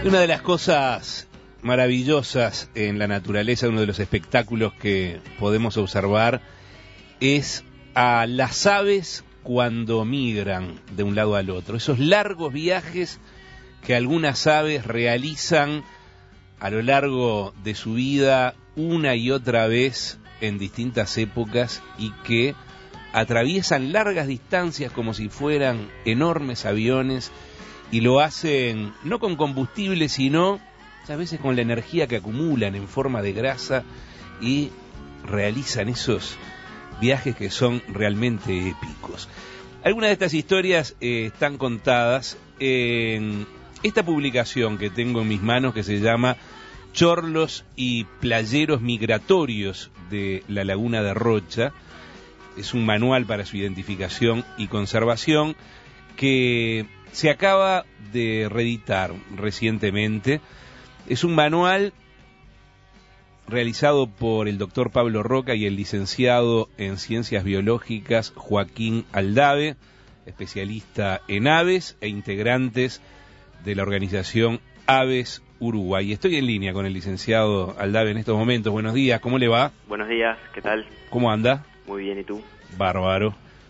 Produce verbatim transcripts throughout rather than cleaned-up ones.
Una de las cosas maravillosas en la naturaleza, uno de los espectáculos que podemos observar, es a las aves cuando migran de un lado al otro. Esos largos viajes que algunas aves realizan a lo largo de su vida una y otra vez en distintas épocas y que atraviesan largas distancias como si fueran enormes aviones y lo hacen no con combustible, sino a veces con la energía que acumulan en forma de grasa y realizan esos viajes que son realmente épicos. Algunas de estas historias eh, están contadas en esta publicación que tengo en mis manos que se llama Chorlos y Playeros Migratorios de la Laguna de Rocha. Es un manual para su identificación y conservación que se acaba de reeditar recientemente. Es un manual realizado por el doctor Pablo Roca y el licenciado en Ciencias Biológicas Joaquín Aldave, especialista en aves e integrantes de la organización Aves Uruguay. Estoy en línea con el licenciado Aldave en estos momentos. Buenos días, ¿cómo le va? Buenos días, ¿qué tal? ¿Cómo anda? Muy bien, ¿y tú? Bárbaro.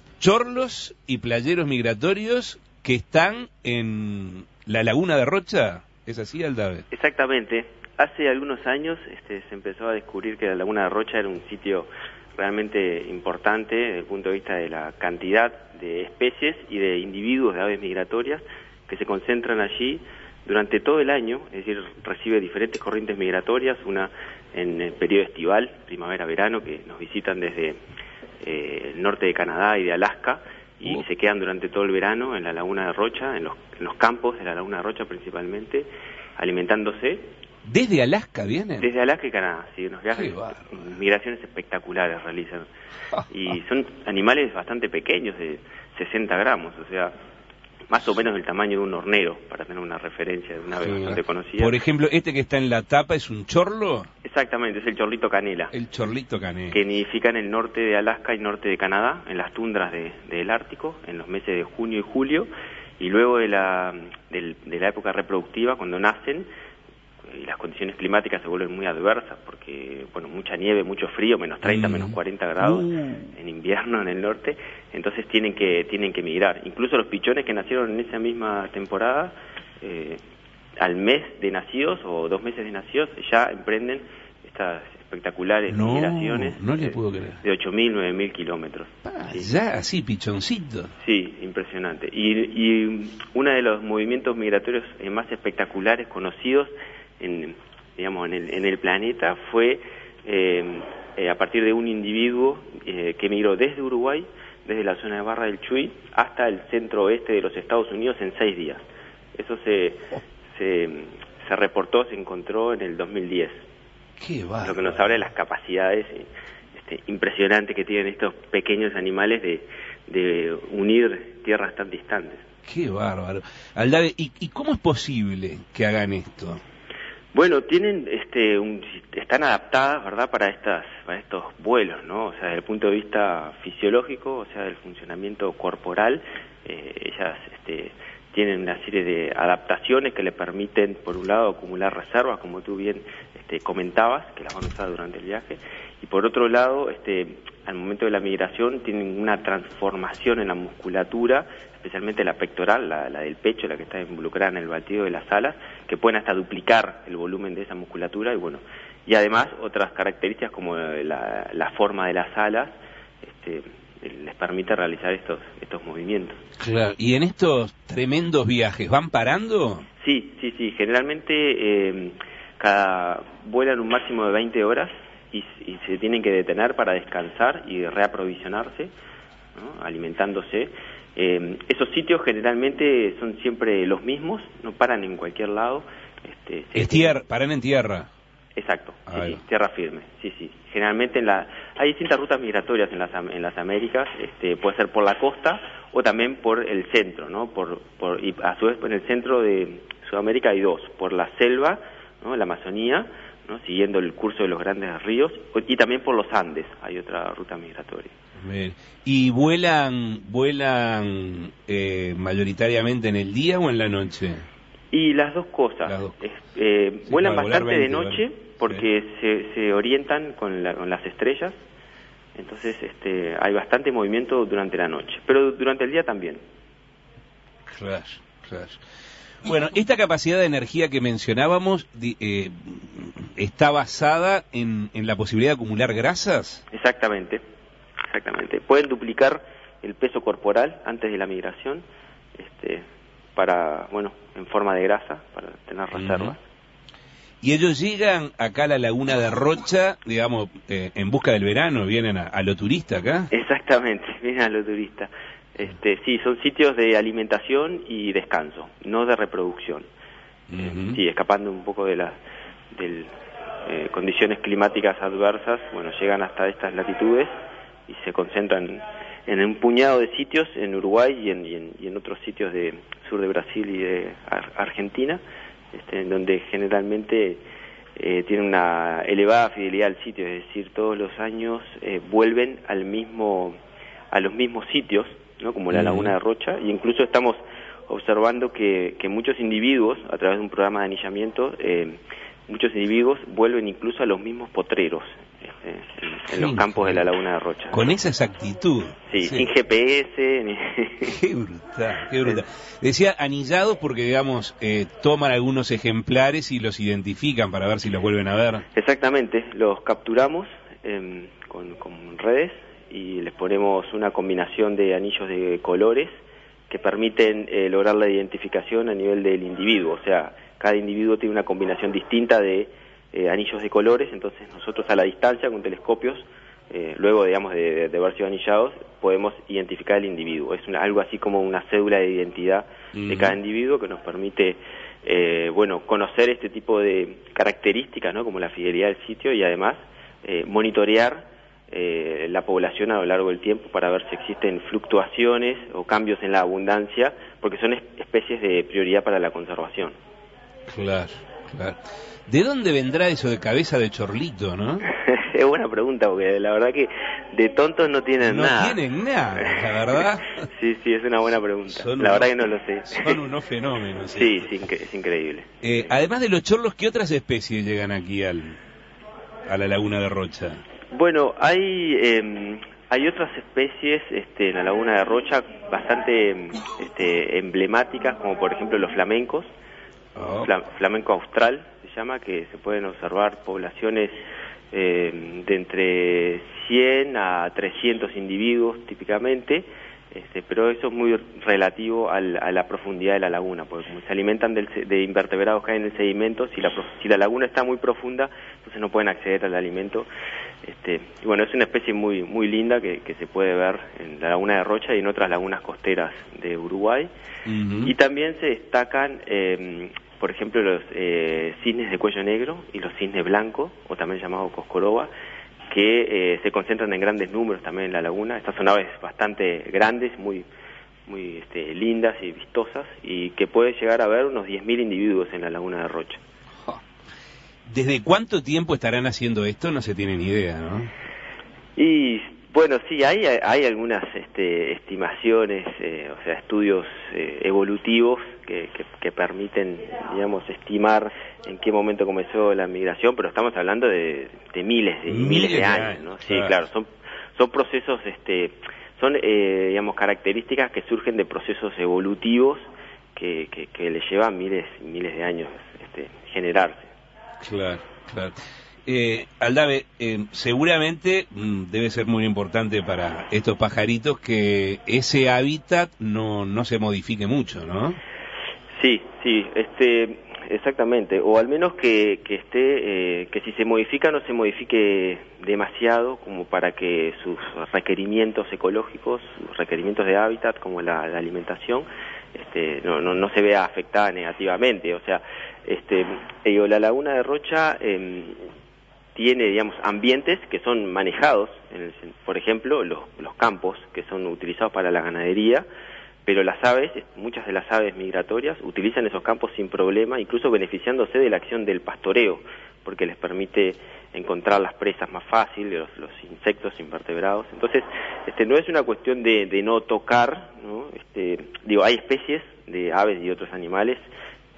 Chorlos y playeros migratorios que están en la Laguna de Rocha, ¿es así, Aldave? Exactamente. Hace algunos años este, se empezó a descubrir que la Laguna de Rocha era un sitio realmente importante desde el punto de vista de la cantidad de especies y de individuos de aves migratorias que se concentran allí durante todo el año, es decir, recibe diferentes corrientes migratorias, una en el periodo estival, primavera-verano, que nos visitan desde eh, el norte de Canadá y de Alaska, y uh. se quedan durante todo el verano en la Laguna de Rocha, en los, en los campos de la Laguna de Rocha principalmente, alimentándose. ¿Desde Alaska vienen? Desde Alaska y Canadá, sí, unos viajes, migraciones espectaculares realizan. Y son animales bastante pequeños, de sesenta gramos, o sea, más o menos del tamaño de un hornero, para tener una referencia de una ave sí, bastante conocida. Por ejemplo, este que está en la tapa es un chorlo. Exactamente, es el chorlito canela. El chorlito canela. Que nidifica en el norte de Alaska y norte de Canadá, en las tundras de, del Ártico, en los meses de junio y julio, y luego de la, de, de la época reproductiva, cuando nacen, y las condiciones climáticas se vuelven muy adversas, porque, bueno, mucha nieve, mucho frío, menos treinta, mm. menos cuarenta grados uh. en invierno en el norte, entonces tienen que tienen que migrar. Incluso los pichones que nacieron en esa misma temporada, eh, al mes de nacidos o dos meses de nacidos, ya emprenden estas espectaculares no, migraciones no le eh, puedo creer. de ocho mil, nueve mil kilómetros. Ah, sí. Ya, así, pichoncito. Sí, impresionante. Y, y uno de los movimientos migratorios más espectaculares conocidos en, digamos, en el, en el planeta fue eh, eh, a partir de un individuo eh, que emigró desde Uruguay, desde la zona de Barra del Chuy, hasta el centro oeste de los Estados Unidos en seis días. Eso se, se, se reportó, se encontró en el dos mil diez. Qué bárbaro. Lo que nos habla de las capacidades este, impresionantes que tienen estos pequeños animales de, de unir tierras tan distantes. Qué bárbaro. Aldave, ¿y, ¿y cómo es posible que hagan esto? Bueno, tienen, este, un, están adaptadas, ¿verdad?, para estas, para estos vuelos, ¿no? O sea, desde el punto de vista fisiológico, o sea, del funcionamiento corporal, eh, ellas, este, tienen una serie de adaptaciones que le permiten, por un lado, acumular reservas, como tú bien, este, comentabas, que las van a usar durante el viaje, y por otro lado, este, al momento de la migración, tienen una transformación en la musculatura, especialmente la pectoral, la, la del pecho, la que está involucrada en el batido de las alas, que pueden hasta duplicar el volumen de esa musculatura, y bueno, y además otras características como la, la forma de las alas, este, les permite realizar estos estos movimientos. Claro. ¿Y en estos tremendos viajes van parando? Sí, sí, sí. Generalmente eh, cada vuelan un máximo de veinte horas y, y se tienen que detener para descansar y reaprovisionarse, ¿no?, alimentándose. Eh, esos sitios generalmente son siempre los mismos, no paran en cualquier lado. Este, es tierra, paran en tierra. Exacto, sí, sí, tierra firme, sí, sí. Generalmente en la, hay distintas rutas migratorias en las, en las Américas, este, puede ser por la costa o también por el centro, ¿no? Por, por, y a su vez en el centro de Sudamérica hay dos, por la selva, ¿no?, la Amazonía, ¿no?, siguiendo el curso de los grandes ríos, y también por los Andes hay otra ruta migratoria. Bien. ¿Y vuelan vuelan eh, mayoritariamente en el día o en la noche? Y las dos cosas, las dos. Eh, sí, vuelan bastante veinte, de noche ¿vale? porque sí. se, se orientan con, la, con las estrellas, entonces este, hay bastante movimiento durante la noche, pero durante el día también. Claro, claro. Bueno, esta capacidad de energía que mencionábamos eh, está basada en, en la posibilidad de acumular grasas. Exactamente, exactamente. Pueden duplicar el peso corporal antes de la migración, este, para, bueno, en forma de grasa, para tener reservas. Uh-huh. Y ellos llegan acá a la laguna de Rocha, digamos, eh, en busca del verano, vienen a, a lo turista acá. Exactamente, vienen a lo turista. Este, sí, son sitios de alimentación y descanso, no de reproducción. Uh-huh. eh, sí, escapando un poco de las del, eh, condiciones climáticas adversas, bueno, llegan hasta estas latitudes y se concentran en un puñado de sitios en Uruguay y en, y en, y en otros sitios de sur de Brasil y de Ar- Argentina, este, en donde generalmente eh, tienen una elevada fidelidad al sitio, es decir, todos los años eh, vuelven al mismo, a los mismos sitios, ¿no? Como la Laguna de Rocha, y incluso estamos observando que, que muchos individuos, a través de un programa de anillamiento, eh, muchos individuos vuelven incluso a los mismos potreros este, en, en los campos de la Laguna de Rocha. Con esa exactitud. Sí, sí. Sin G P S. Ni... Qué brutal, qué brutal. Decía anillados porque, digamos, eh, toman algunos ejemplares y los identifican para ver si los vuelven a ver. Exactamente, los capturamos eh, con, con redes y les ponemos una combinación de anillos de colores que permiten eh, lograr la identificación a nivel del individuo. O sea, cada individuo tiene una combinación distinta de eh, anillos de colores, entonces nosotros a la distancia con telescopios, eh, luego digamos de, de haber sido anillados, podemos identificar el individuo. Es una, algo así como una cédula de identidad uh-huh. de cada individuo que nos permite eh, bueno, conocer este tipo de características, ¿no? Como la fidelidad del sitio y además eh, monitorear eh, la población a lo largo del tiempo para ver si existen fluctuaciones o cambios en la abundancia, porque son es- especies de prioridad para la conservación. Claro, claro. ¿De dónde vendrá eso de cabeza de chorlito, no? Es buena pregunta, porque la verdad que de tontos no tienen no nada. No tienen nada, la verdad. Sí, sí, es una buena pregunta. Son la unos, verdad que no lo sé. Son unos fenómenos. Sí, sí, es increíble. Eh, además de los chorlos, ¿qué otras especies llegan aquí al, a la Laguna de Rocha? Bueno, hay eh, hay otras especies este, en la Laguna de Rocha bastante este, emblemáticas, como por ejemplo los flamencos. Oh. Fla, flamenco austral se llama, que se pueden observar poblaciones eh, de entre cien a trescientos individuos típicamente, este, pero eso es muy relativo al, a la profundidad de la laguna, porque como se alimentan del, de invertebrados que hay en el sedimento, si la, si la laguna está muy profunda, entonces no pueden acceder al alimento. Este, y bueno, es una especie muy muy linda que, que se puede ver en la Laguna de Rocha y en otras lagunas costeras de Uruguay. Uh-huh. Y también se destacan, eh, por ejemplo, los eh, cisnes de cuello negro y los cisnes blancos, o también llamados coscoroba, que eh, se concentran en grandes números también en la laguna. Estas son aves bastante grandes, muy muy este, lindas y vistosas, y que puede llegar a ver unos diez mil individuos en la Laguna de Rocha. ¿Desde cuánto tiempo estarán haciendo esto? No se tiene ni idea, ¿no? Y bueno, sí, hay hay algunas este, estimaciones, eh, o sea, estudios eh, evolutivos que, que, que permiten, digamos, estimar en qué momento comenzó la migración, pero estamos hablando de, de miles de miles, miles de años, años, ¿no? Sí, claro, claro son son procesos, este, son eh, digamos características que surgen de procesos evolutivos que que, que le llevan miles y miles de años este, generarse. Claro, claro. Eh, Aldave, eh, seguramente mm, debe ser muy importante para estos pajaritos que ese hábitat no no se modifique mucho, ¿no? Sí, sí, este, exactamente, o al menos que, que esté, eh, que si se modifica no se modifique demasiado como para que sus requerimientos ecológicos, sus requerimientos de hábitat como la, la alimentación, este, no, no, no se vea afectada negativamente. O sea, este, eh, la Laguna de Rocha eh, tiene, digamos, ambientes que son manejados, en el, por ejemplo, los, los campos que son utilizados para la ganadería, pero las aves, muchas de las aves migratorias utilizan esos campos sin problema, incluso beneficiándose de la acción del pastoreo, porque les permite encontrar las presas más fácil, los, los insectos invertebrados. Entonces, este, no es una cuestión de, de no tocar, ¿no? Este, digo, hay especies de aves y otros animales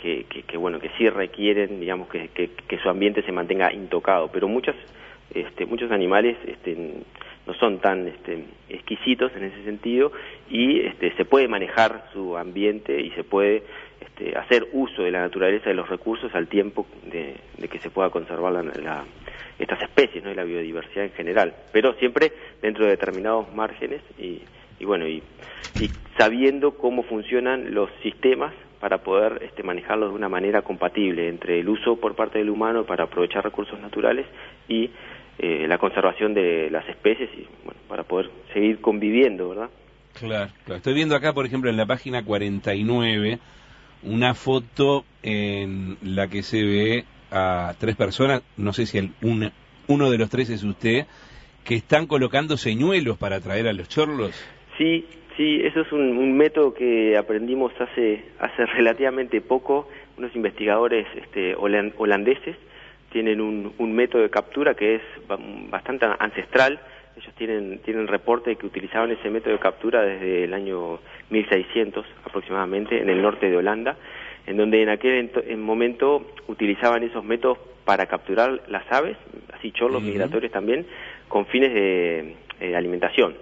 que, que, que bueno, que sí requieren, digamos, que, que, que su ambiente se mantenga intocado, pero muchas, este, muchos animales este, no son tan este, exquisitos en ese sentido, y este, se puede manejar su ambiente y se puede este, hacer uso de la naturaleza, de los recursos, al tiempo de, de que se pueda conservar la, la, estas especies, ¿no? Y la biodiversidad en general, pero siempre dentro de determinados márgenes y, y bueno, y, y sabiendo cómo funcionan los sistemas para poder este, manejarlos de una manera compatible entre el uso por parte del humano para aprovechar recursos naturales y eh, la conservación de las especies, y bueno, para poder seguir conviviendo, ¿verdad? Claro, claro. Estoy viendo acá, por ejemplo, en la página cuarenta y nueve, una foto en la que se ve a tres personas, no sé si el, una, uno de los tres es usted, que están colocando señuelos para atraer a los chorlos. Sí, sí, eso es un, un método que aprendimos hace hace relativamente poco. Unos investigadores este, holand, holandeses tienen un, un método de captura que es bastante ancestral. Ellos tienen tienen reporte de que utilizaban ese método de captura desde el año mil seiscientos aproximadamente en el norte de Holanda, en donde en aquel en momento utilizaban esos métodos para capturar las aves, así chorlos uh-huh. migratorios también, con fines de, de alimentación.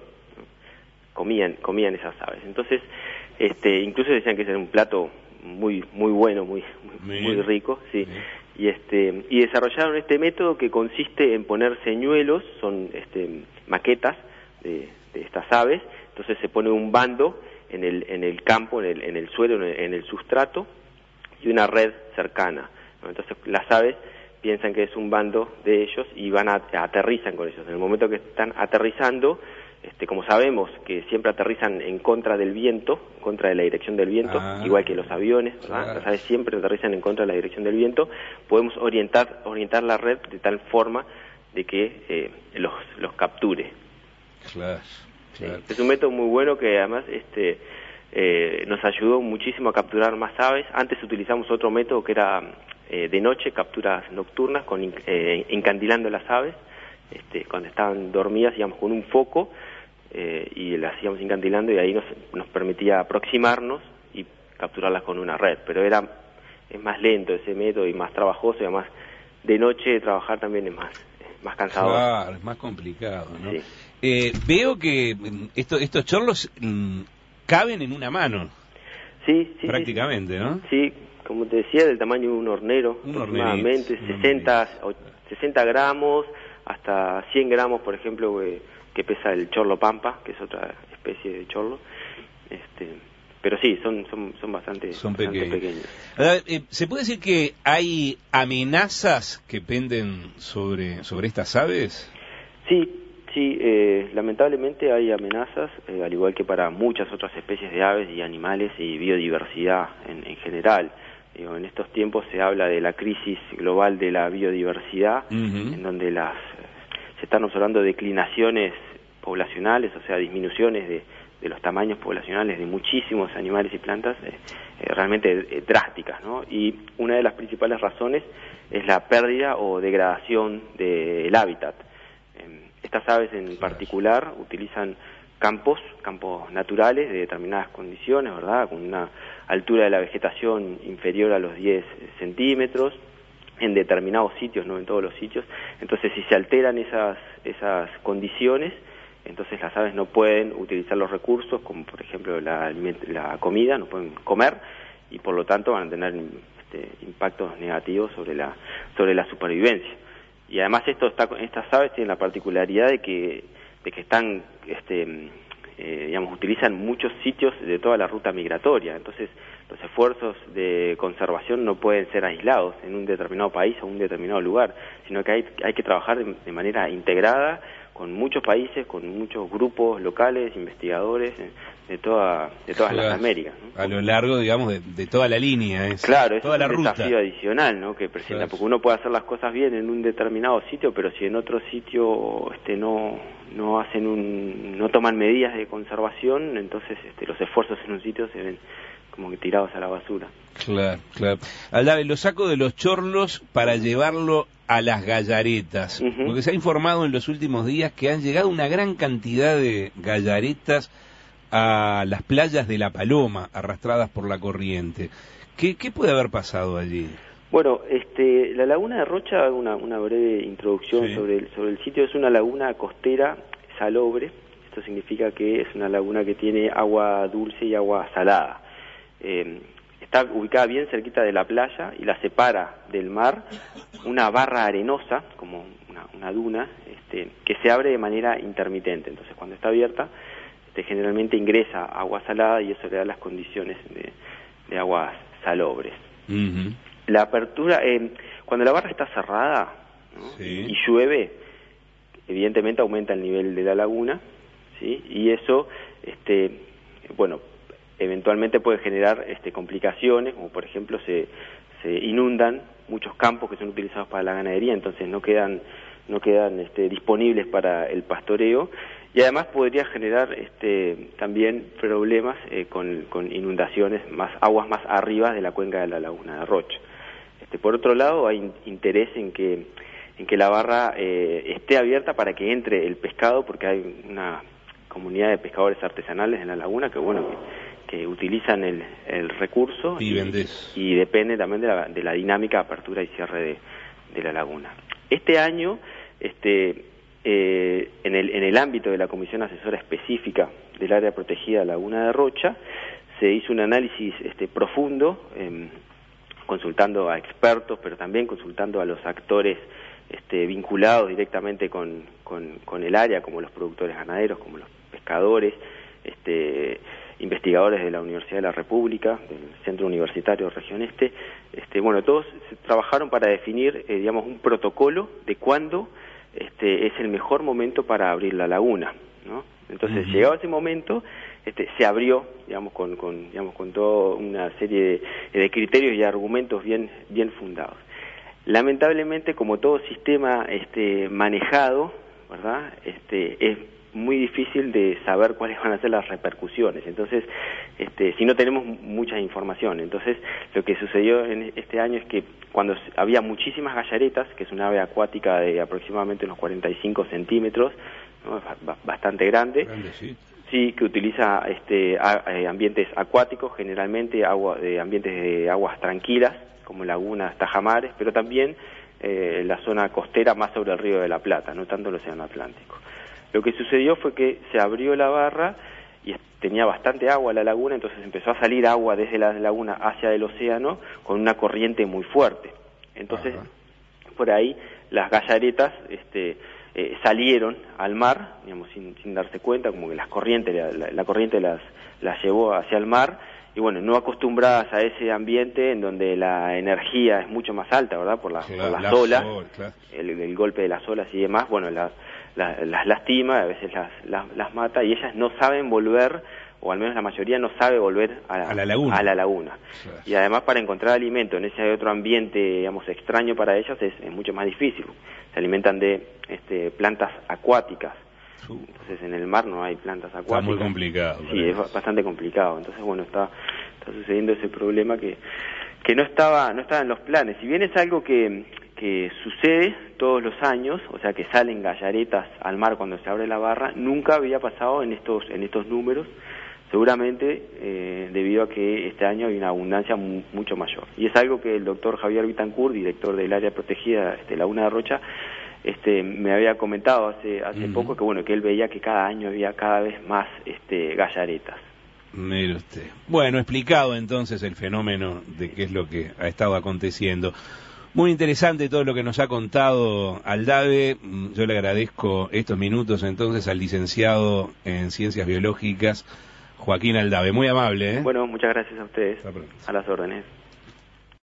Comían, comían esas aves. Entonces, este, incluso decían que ese era un plato muy, muy bueno, muy, muy, muy rico, sí. Bien. Y este, y desarrollaron este método que consiste en poner señuelos, son este, maquetas de, de estas aves. Entonces se pone un bando en el, en el campo, en el, en el suelo, en el, en el sustrato, y una red cercana, ¿no? Entonces las aves piensan que es un bando de ellos y van a, a aterrizan con ellos. En el momento que están aterrizando, Este, como sabemos que siempre aterrizan en contra del viento, en contra de la dirección del viento, ah, igual que los aviones, ¿verdad? Claro. Las aves siempre aterrizan en contra de la dirección del viento. Podemos orientar orientar la red de tal forma de que eh, los los capture. Claro, claro. Sí. Es un método muy bueno que además este eh, nos ayudó muchísimo a capturar más aves. Antes utilizamos otro método que era eh, de noche, capturas nocturnas, con eh, encandilando las aves. Este, cuando estaban dormidas íbamos con un foco eh, y las íbamos encandilando, y ahí nos, nos permitía aproximarnos y capturarlas con una red, pero era es más lento ese método y más trabajoso, y además de noche trabajar también es más, es más cansador. Claro, es más complicado, ¿no? Sí. Eh, veo que esto, estos chorlos mmm, caben en una mano. Sí, sí. Prácticamente, sí, ¿no? Sí, como te decía, del tamaño de un hornero, un aproximadamente, hornerito, sesenta, sesenta gramos, hasta cien gramos, por ejemplo, que, que pesa el chorlo pampa, que es otra especie de chorlo. Este, pero sí, son son son bastante, son bastante pequeños. pequeños. Ahora, eh, ¿se puede decir que hay amenazas que penden sobre sobre estas aves? Sí, sí, eh, lamentablemente hay amenazas, eh, al igual que para muchas otras especies de aves y animales y biodiversidad en, en general. Digo, en estos tiempos se habla de la crisis global de la biodiversidad, uh-huh. en donde las se están observando declinaciones poblacionales, o sea, disminuciones de, de los tamaños poblacionales de muchísimos animales y plantas, eh, eh, realmente eh, drásticas, ¿no? Y una de las principales razones es la pérdida o degradación del hábitat. Eh, estas aves en particular utilizan campos, campos naturales de determinadas condiciones, ¿verdad? Con una altura de la vegetación inferior a los diez centímetros, en determinados sitios, no en todos los sitios. Entonces, si se alteran esas esas condiciones, entonces las aves no pueden utilizar los recursos, como por ejemplo la, la comida, no pueden comer, y por lo tanto van a tener este, impactos negativos sobre la sobre la supervivencia. Y además esto está, estas aves tienen la particularidad de que de que están este eh, digamos utilizan muchos sitios de toda la ruta migratoria. Entonces los esfuerzos de conservación no pueden ser aislados en un determinado país o un determinado lugar, sino que hay hay que trabajar de, de manera integrada con muchos países, con muchos grupos locales, investigadores de toda de todas claro, las Américas, ¿no? A lo largo, digamos, de, de toda la línea, es, claro, es toda un la ruta. Desafío adicional, ¿no? Que presenta, claro. Porque uno puede hacer las cosas bien en un determinado sitio, pero si en otro sitio este no no hacen un no toman medidas de conservación, entonces este, los esfuerzos en un sitio se ven como que tirados a la basura. Claro, claro. Aldave, lo saco de los chorlos para llevarlo a las gallaretas, uh-huh. porque se ha informado en los últimos días que han llegado una gran cantidad de gallaretas a las playas de La Paloma, arrastradas por la corriente. ¿Qué, qué puede haber pasado allí? Bueno, este, la laguna de Rocha, hago una, una breve introducción sí. sobre, el, sobre el sitio. Es una laguna costera salobre. Esto significa que es una laguna que tiene agua dulce y agua salada. Eh, está ubicada bien cerquita de la playa y la separa del mar una barra arenosa, como una, una duna, este, que se abre de manera intermitente. Entonces, cuando está abierta, este, generalmente ingresa agua salada y eso le da las condiciones de, de aguas salobres. Uh-huh. La apertura, eh, cuando la barra está cerrada, ¿no? Sí. y llueve, evidentemente aumenta el nivel de la laguna, ¿sí? Y eso, este, bueno, eventualmente puede generar este, complicaciones, como por ejemplo se, se inundan muchos campos que son utilizados para la ganadería, entonces no quedan, no quedan este, disponibles para el pastoreo, y además podría generar este, también problemas eh, con, con inundaciones, más aguas más arriba de la cuenca de la laguna de Rocha. Este, por otro lado, hay interés en que, en que la barra eh, esté abierta para que entre el pescado, porque hay una comunidad de pescadores artesanales en la laguna que, bueno, que, que utilizan el, el recurso y, y, y depende también de la, de la dinámica de apertura y cierre de, de la laguna. Este año, este, eh, en, el, en el ámbito de la Comisión Asesora Específica del Área Protegida Laguna de Rocha, se hizo un análisis este, profundo, eh, consultando a expertos, pero también consultando a los actores este, vinculados directamente con, con, con el área, como los productores ganaderos, como los pescadores, este, investigadores de la Universidad de la República, del Centro Universitario Región Este. Este, bueno, todos trabajaron para definir, eh, digamos, un protocolo de cuándo este, es el mejor momento para abrir la laguna, ¿no? Entonces, uh-huh. llegado ese momento, este, se abrió, digamos, con, con, digamos, con toda una serie de, de criterios y argumentos bien, bien fundados. Lamentablemente, como todo sistema este, manejado, ¿verdad? Este, es muy difícil de saber cuáles van a ser las repercusiones. Entonces, este, si no tenemos mucha información. Entonces, lo que sucedió en este año es que cuando había muchísimas gallaretas, que es una ave acuática de aproximadamente unos cuarenta y cinco centímetros, ¿no? Bastante grande, grande sí. sí, que utiliza este, a, eh, ambientes acuáticos, generalmente agua, de ambientes de aguas tranquilas, como lagunas, tajamares, pero también eh, la zona costera más sobre el Río de la Plata, no tanto el Océano Atlántico. Lo que sucedió fue que se abrió la barra y tenía bastante agua la laguna, entonces empezó a salir agua desde la laguna hacia el océano con una corriente muy fuerte. Entonces, ajá. por ahí las gallaretas este, eh, salieron al mar, digamos, sin, sin darse cuenta, como que las corrientes, la, la, la corriente las, las llevó hacia el mar, y bueno, no acostumbradas a ese ambiente en donde la energía es mucho más alta, ¿verdad? Por, la, claro, por las la olas, sol, claro. el, el golpe de las olas y demás, bueno, la, la, las lastima, a veces las, las, las mata, y ellas no saben volver, o al menos la mayoría no sabe volver a, a la laguna. A la laguna. Claro. Y además para encontrar alimento en ese otro ambiente, digamos, extraño para ellas es, es mucho más difícil. Se alimentan de este, plantas acuáticas. Entonces en el mar no hay plantas acuáticas. Está muy complicado. Sí, es bastante complicado. Entonces bueno, está, está sucediendo ese problema que, que no estaba, no estaba en los planes. Si bien es algo que, que sucede todos los años, o sea que salen gallaretas al mar cuando se abre la barra, nunca había pasado en estos, en estos números, seguramente eh, debido a que este año hay una abundancia mu mucho mayor. Y es algo que el doctor Javier Vitancourt, director del área protegida este, Laguna de Rocha, Este, me había comentado hace hace uh-huh. poco que bueno que él veía que cada año había cada vez más este, gallaretas. Mire usted. Bueno, explicado entonces el fenómeno de qué es lo que ha estado aconteciendo. Muy interesante todo lo que nos ha contado Aldave. Yo le agradezco estos minutos entonces al licenciado en Ciencias Biológicas, Joaquín Aldave. Muy amable, ¿eh? Bueno, muchas gracias a ustedes. A las órdenes.